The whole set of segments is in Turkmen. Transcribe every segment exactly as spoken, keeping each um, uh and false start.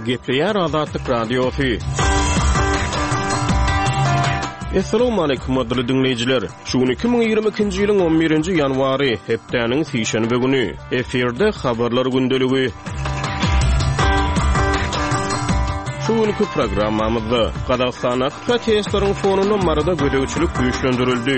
Gepleyer Azatlyk Radiosu. Assalamu alaykum adly dinleyijiler. Şuny iki ming ýygrimi ikinji ýylyň on birinji ýanwary hepdeniň sýşenbe güni eferde habarlar gündeligi. Şuňky programmamyzda Gazagstana protestlaryň fonuny marada gödäwçilik güýçlendirildi.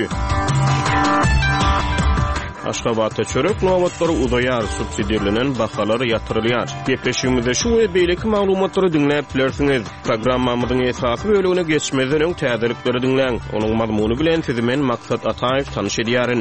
Aşgabatda çörek nowatlary udaýar subsidiýalenen bahalary ýatyrylýar. Gepleşigimizde şu we beýleki maglumatlary dinläp bilersiňiz. Programmamyzyň esasy bölügine geçmeden öň täzelikleri dinläň. Onuň mazmuny bilen sizi men Maksat Ataýew tanyş edýärin.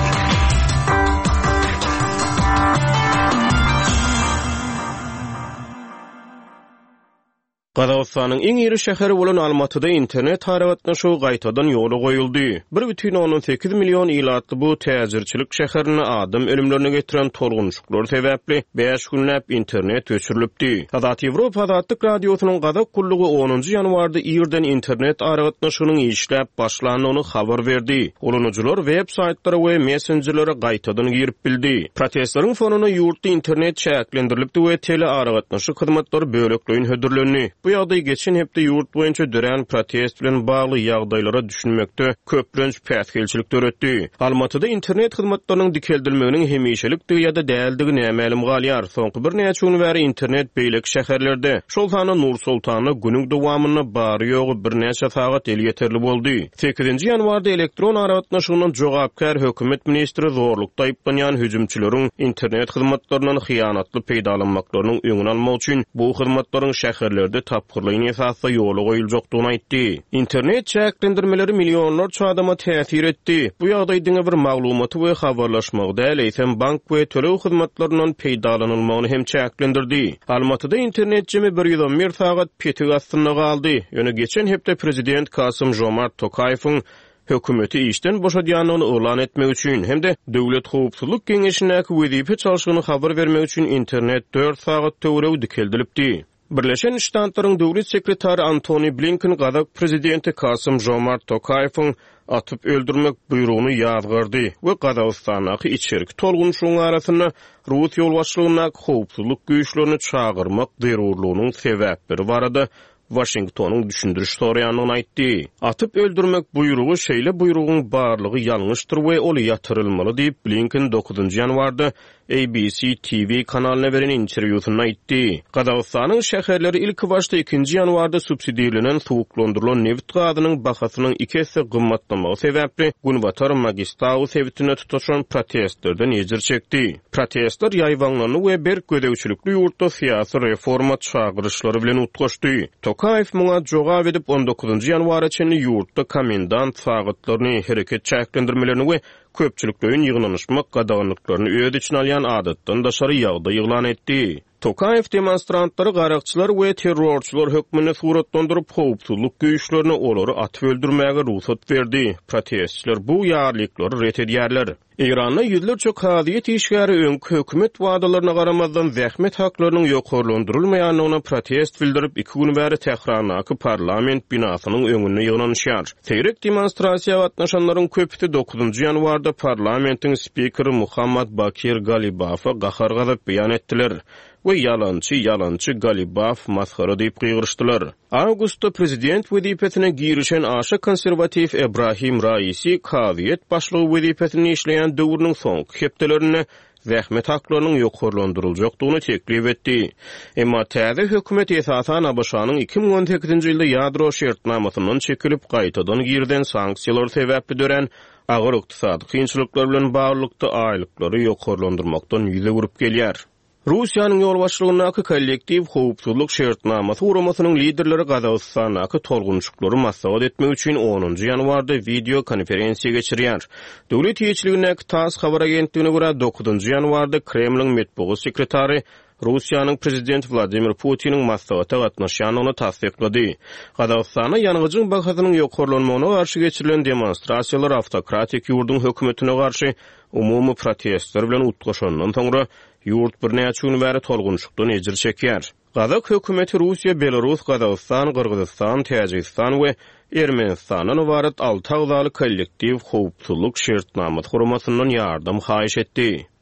Gazagstanyň iň iri şäheri bolan Almatyda internet haragatnaşygy gaýtadan ýola goýuldy. bir бүтүn onuň sekiz million ýylatly bu täzirçilik şäherini adam ölümlerine getiren torgunçluklar sebäpli beş günläp internet öçürilipdi. Azat Ýewropa Azatlyk Radiosynyň Gazak kullugy onunji ýanwarda ýerden internet haragatnaşygynyň işläp başlanyny habar berdi. Ulunucular web saytlary we messengerlere gaýtadan girip bildi. Protestlaryň fonuny ýurtda internet çäklendirilipdi we tele haragatnaşyk hyzmatlary bölekleýin hödürlendi. Bu ýagdaý geçen hepde ýurt boýunça dören protest bilen bagly ýagdaýlara düşünmekde köplenç päsgelçilik döretdi. Almatyda internet hyzmatlarynyň dikeldilmeginiň hemişelik ýa-da däldigini nämälim galýar. Soňky bir näçe gün bäri internet beýlek şäherlerde, şol sany Nur Sultana günüň dowamyna bary ýogy bir näçe sagat el ýeterli boldy. sekizinji ýanwarda elektron aragatnaşygynyň jogapkar hökümet ministri zorlukda aýplanýan hüjümçileriň internet hyzmatlarynyň hyýanatly peýdalanmaklarynyň öňüni almak üçin bu hyzmatlaryň şäherlerde tapgyrlygyň esasy ýola goýuljakdygyny aýtdy. Internet çäklendirmeleri millionlarça adama täsir etdi. Bu ýagdaý diňe bir maglumaty we habarlaşmagda leýsem bank we tölew hyzmatlarynyň peýdalanylmagyny hem çäklendirdi. Almatyda internet jemi bir ýüz on bir sagat petig astyna galdy. Ýöne geçen hepde prezident Kasym Jomart Tokaýewiň hökümeti işten boşadýanyny elan etmek üçin hemde Döwlet Howpsuzlyk Geňeşindäki wezipe çalşygyny habar bermek üçin internet dört sagat töwerew dikeldilipdi. Birleşen Ştatlaryň döwlet sekretary Antony Blinken Gazak prezidenti Kasym Jomart Tokaýewiň atyp öldürmek buyrugyny ýazgyrdy we Gazagstanaky içerik tolgunçlugyň arasyna Rus ýolbaşçylygyna howpsuzlyk güýçlerini çağırmak zerurlugynyň sebäpleri barada Washingtonyň düşündiriş soraýanyny aýtdy. Atyp öldürmek buyrugy şeýle buyrugyň barlygy ýalňyşdyr we ol ýatyrylmaly diýip Blinken dokuzunji ýanwarda A B C T V kanalyna beren interwýusynda aýtdy. Gazagstanyň şäherleri ilki başda ikinji ýanwarda subsidiýalenen suwuklandyrylan neft gazynyň bahasynyň iki hesse gymmatlamagy sebäpli Günbatar Magistaw sebitine tutaşan protestlerden ýetir çekdi. Protestler ýaýwanlany we berk gödäwçilikli ýurtda syýasy reforma çağırışlary bilen utgaşdy. Tokaýew muňa jogap edip on dokuzunji ýanwara çenli ýurtda komendant sagatlaryny hereket çäklendirmelerini we köpçüliklerin ýygnanyşmak gadaganlyklaryny öz içine alýan adatdan daşary ýagdaý ýylan etdi. Tokaýew demonstrantlary garakçylar we terrorçylar hökmüne suratlandyryp howpsuzlyk güýçlerini olary atyp öldürmäge ruhsat berdi. Protestçiler bu ýarlyklary ret edýärler. Iranda ýüzlerçe kaziýet işgäri öňkü hökümet wadalaryna garamazdan zähmet haklarynyň ýokarlandyrylmaýanyna protest bildirip iki gün bäri Tehranaky parlament binasynyň öňünde ýygnanyşýar. Seýrek demonstrasiýa gatnaşanlaryň köpüsi dokuzunji ýanwarda parlamentiň spikeri Muhammad Bakir Galibafa gahar gazyp beýan etdiler. we yalançı yalançı Galibaf maskara diýip gygyrşdylar. Awgustda prezident wezipetine girişen aşa konservativ Ebrahim Raisi kaziýet başlygy wezipetini işleýän döwrüniň soňky hepdelerini zähmet haklarynyň ýokarlandyryljakdygyny teklif etdi. Emma täze hökümet esasan A B Şanyň iki ming on sekizinji ýylda ýadro şertnamasynyň çekilip gaýtadan girden sanksiýalar sebäpli dören agyr ykdysady kynçylyklar bilen baglykda aýlyklary ýokarlandyrmakdan ýüze gurup gelýär. Russiýanyň ýolbaşçylygynaky kollektiv howpsuzlyk şertnamasy uramasynyň liderleri Gazagstanaky tolgunçluklary maslahat etmek üçin onunji ýanwarda video konferensiýa geçirýär. Döwlet ýeçiligindäki TASS habar agentligine görä dokuzunji ýanwarda Kremliň medeniýet sekretary Russiýanyň prezident Vladimir Putiniň maslahata gatnaşýanyny tasdiklady. Gazagstana ýanygyjyň bahasynyň ýokarlanmagyna garşy geçirilen demonstrasiýalar awtokratik ýurdun hökümetine garşy umumy protestler bilen utgaşandan soňra ýurt bir näçe gün bäri tolgunçlukdan ejir çekýär. Gazak hökümeti Russiýa, Belarus, Gazagystan, Kyrgyzstan, Täjikistan we Ermenistandan ibaret alty agzaly kollektiv howpsuzlyk şertnamasy guramasynyň ýardam haýyş etdi.